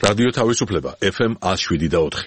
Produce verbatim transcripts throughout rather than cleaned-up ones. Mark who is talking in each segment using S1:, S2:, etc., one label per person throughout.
S1: რადიო თავისუფლება ეფ ემ ათს შვიდი და ოთხი.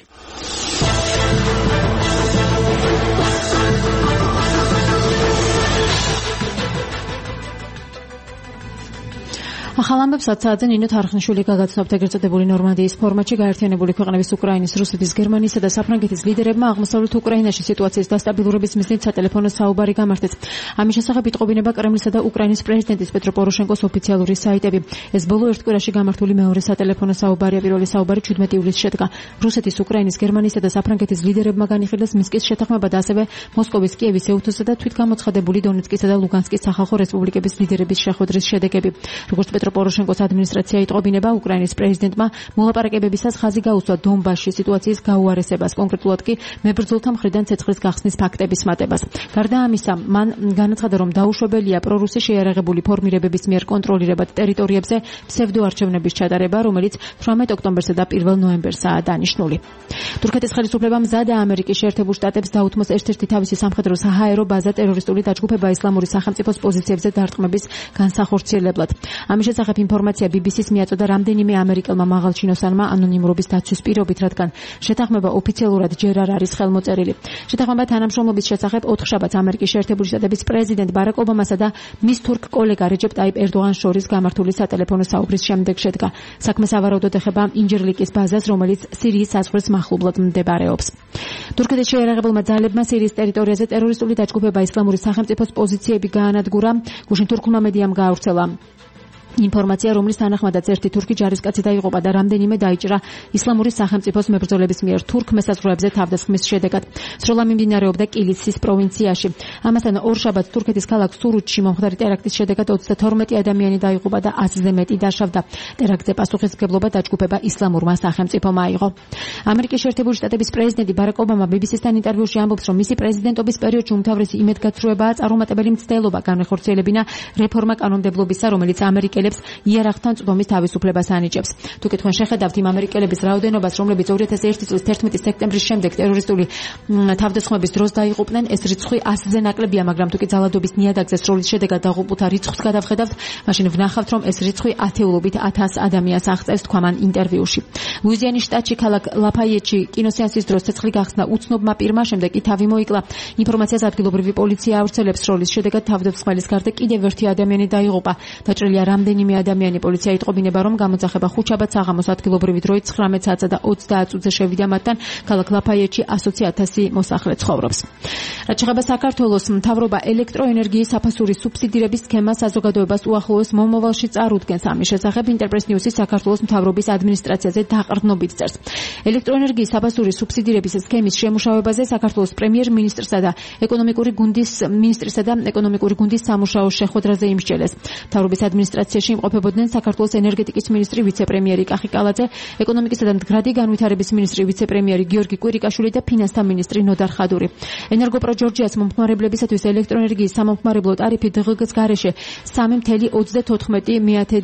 S2: ახალ ამბებს ათსაათზე ნინო თარხნიშვილი გაგაცნობთ ეგრეთ წოდებული ნორმანდიის ფორმატში გაერთიანებული ქვეყნების უკრაინის, რუსეთის, გერმანიისა და საფრანგეთის ლიდერებმა აღმოსავლეთ უკრაინაში სიტუაციის დასტაბილურების მიზნით სატელეფონო საუბარი გამართეს. ამის შესახებ იტყობინება კრემლისა და უკრაინის პრეზიდენტის პეტრო პოროშენკოს ოფიციალური საიტები. ეს ბოლო ერთ კვირაში გამართული მეორე სატელეფონო საუბარია. პირველი საუბარი ჩვიდმეტი ივლისს შედგა. რუსეთის, უკრაინის, გერმანიისა და საფრანგეთის ლიდერებმა განიხილეს მინსკის შეთანხმება და ასევე მოსკოვის, კიევის, ეუთოსა და თვითგამოცხადებული დონეცკისა და ლუგანსკის სახალხო რესპუბლიკების ლიდერების შეხვედრის შედეგები. როგორც პეტრო პოროშენკოს ადმინისტრაცია იტყობინება, უკრაინის პრეზიდენტმა მოლაპარაკებებისას ხაზი გაუსვა დონბასში სიტუაციის გაუარესებას, კონკრეტულად კი მებრძოლთა მხრიდან ცეცხლის გახსნის ფაქტების მატებას. გარდა ამისა, მან განაცხადა, რომ დაუშვებელია პრორუსი შეიარაღებული ფორმირებების მიერ კონტროლირებად ტერიტორიებზე ფსევდოარჩევნების ჩატარება, რომელიც თვრამეტ ოქტომბერსა და პირველ ნოემბერსაა დანიშნული. თურქეთის ხელისუფლებამ მზადაა ამერიკის შეერთებულ შტატებს დაუთმოს ერთ-ერთი თავისი სამხედრო საჰაერო ბაზა ტერორისტული დაჯგუფება ისლამური სახელმწიფოს პოზიციებზე დარტყმების განსახორციელებლად. ამის შესახებ ინფორმაცია ბი ბი სის მიაწოდა რამდენიმე ამერიკელმა მაღალჩინოსანმა ანონიმურობის დაცვის პირობით, რადგან შეთანხმება ოფიციალურად ჯერ არ არის ხელმოწერილი. შეთანხმება თანამშრომლობის შესახებ ოთხშაბათს ამერიკის შეერთებული შტატების პრეზიდენტ ბარაკ ობამასა და მის თურქ კოლეგა რეჯეპ ტაიპ ერდოღანს შორის გამართული სატელეფონო საუბრის შემდეგ შედგა. საქმე სავარაუდოდ ეხება ინჯერლიკის ბაზას, რომელიც სირიის საზღვრის მახლობლად მდებარეობს. თურქეთის შეიარაღებულმა ძალებმა სირიის ტერიტორიაზე ტერორისტული დაჯგუფება ისლამური სახელმწიფოს პოზიციები გაანადგურა. გუშინ თურქულმა მედიამ გაავრცელა ინფორმაცია, რომლის თანახმადაც ერთი თურქი ჯარისკაცი დაიღუპა და რამდენიმე დაიჭრა ისლამური სახელმწიფოს მებრძოლების მიერ თურქ მესაზღვრეებზე თავდასხმის შედეგად. სროლა მიმდინარეობდა კილიცის პროვინციაში. ამასთან ორშაბათს თურქეთის ქალაქ სურუჩში მომხდარი ტერაქტის შედეგად ოცდათორმეტი ადამიანი დაიღუპა და ათზე მეტი დაშავდა. ტერაქტზე პასუხისმგებლობა დაჯგუფება ისლამურმა სახელმწიფომ აიღო. ამერიკის შეერთებული შტატების პრეზიდენტი ბარაკ ობამა ბი ბი სისთან ინტერვიუში ამბობს, რომ მისი პრეზიდენტობის პერიოდში უმთავრესი იმედგაცრუებაა წარუმატებელი მცდელობა განვეხორციელებინა რეფორმა კანონმდებლობისა, რომელიც ამერიკელებს იარაღთან წვდომის თავისუფლებას ანიჭებს. თუ კითხვა შეხედავთ იმ ამერიკელების რაოდენობას, რომლებიც ორი ათას ერთი წლის თერთმეტი სექტემბრის შემდეგ ტერორისტული თავდასხმების დროს დაიღუპნენ, ეს რიცხვი ასზე ნაკლებია, მაგრამ თუ კი ძალადობის ნიადაგზე სროლის შედეგად დაღუპულთა რიცხვს გადავხედავთ, მაშინ ვნახავთ, რომ ეს რიცხვი ათეულობით ათას ადამიანს აღწევს, თქვა მან ინტერვიუში. ლუიზიანის შტატში ქალაქ ლაფაიეტში კინოსეანსის დროს ცეცხლი გახსნა უცნობმა პირმა, შემდეგ კი თავი მოიკლა. ინფორმაციას ადგილობრივი პოლიცია ავრცელებს, სროლის შედეგად თავდასხმელის გარდა კიდევ ერთი ადამიანი დაიღუპა. დაჭრილია რამდენიმე ადამიანი. პოლიცია იტყობინება, რომ გამოძახება ხუთშაბათს საღამოს ადგილობრივი დროით ცხრამეტ საათსა და ოცდაათ წუთზე შევიდა, მათთან ქალაქ ლაფაიეტში ასოცი ათასი მოსახლე ცხოვრობს. რაც შეეხება საქართველოს, მთავრობა ელექტროენერგიის საფასურის სუბსიდირების სქემას საზოგადოებას უახლოეს მომავალში წარუდგენს. ამის შესახებ ინტერპრეს ნიუსი საქართველოს მთავრობის ადმინისტრაციაზე დაყრდნობით წერს. ელექტროენერგიის საფასურის სუბსიდირების სქემის შემუშავებაზე საქართველოს პრემიერ-მინისტრსა და ეკონომიკური გუნდის მინისტრისა და ეკონომიკური გუნდის სამუშაო შეხვედრაზე იმსჯელეს. მთავრობის ადმინისტრაციაში იმყოფებოდნენ საქართველოს ენერგეტიკის მინისტრი, ვიცე-პრემიერი კახიკალაძე, ეკონომიკისა და მდგრადი განვითარების მინისტრი, ვიცე-პრემიერი გიორგი კვირიკაშვილი და ფინანსთა მინისტრი ნოდარ ხადური. ენერგოპრო ჯორჯიას მომხმარებლებისათვის ელექტროენერგიის სამომხმარებლო ტარიფი დღგ-ს გარეშე სამი ათეული ოცდათოთხმეტი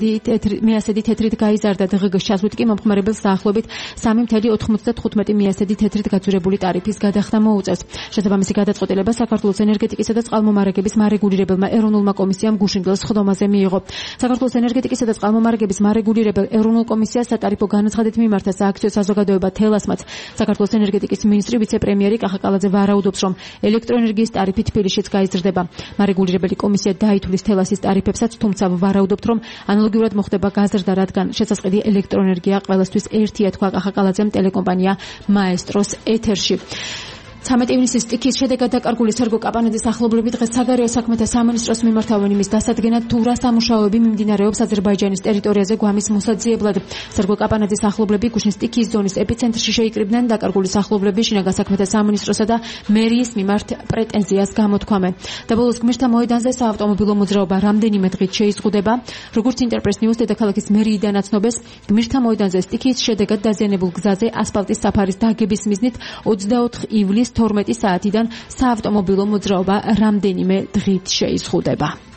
S2: მიასედი თეთრით გაიზარდა. დღგ-ს ჩასვით კი მომხმარებელს დაახლოებით სამი ათეული ოთხმოცდათხუთმეტი მიასედი თეთრით გაძვრებული ტარიფის გადახდა მოუწევს. შესაბამისი გადაწყვეტილება საქართველოს ენერგეტიკისა და წყალმომარაგების მარეგულირებელმა ეროვნულმა კომისიამ გუშინ დღეს ხდომაზე მიიღო. საქართველოს ენერგეტიკისა და წყალმომარაგების მარეგულირებელ ეროვნულ კომისიას სატარიფო განაცხადით მიმართა სააქციო საზოგადოება თელასმაც. საქართველოს ენერგეტიკის მინისტრი, ვიცე-პრემიერი კახაკალაძე ვარაუდობს, რომ ელექტროენერგიის ტარიფი თბილისშიც გაიზრდება. მარეგულირებელი კომისია დაითვლის თელასის ტარიფებსაც, თუმცა ვარაუდობთ, რომ ანალოგიურად მოხდება გაზრდა, რადგან შესაძლებელი ელექტროენერგია ყველასთვის ერთია, თქვა კახაკალაძემ ტელეკომპანია მაესტროს ეთერში. ცამეტი ივნისის სტიქის შედეგად დაკარგული სერგო კაპანაძის ახლობლები დღეს საგარეო საქმეთა სამინისტროს მიმართავენ იმის დასადგენად, თუ რა სამუშაოები მიმდინარეობს აზერბაიჯანის ტერიტორიაზე გვამის მოსაძიებლად. სერგო კაპანაძის ახლობლები გუშინ სტიქიის ზონის ეპიცენტრში შეიკრიბნენ. დაკარგული სახლობლები შინაგან საქმეთა სამინისტროსა და მერიის მიმართ პრეტენზიას გამოთქვამენ. და ბოლოს გმირთა მოედანზე საავტომობილო მოძრაობა რამდენიმე დღით შეიზღუდება. როგორც ინტერპრეს ნიუს დედაქალაქის მერიიდან აცნობეს, გმირთა მოედანზე სტიქიის შედეგად დაზიანებულ გზაზე ასფალტის საფარის დაგების მიზნით ოცდაოთხ ივლისს თორმეტი საათიდან საავტომობილო მოძრაობა რამდენიმე დღით შეიზღუდება.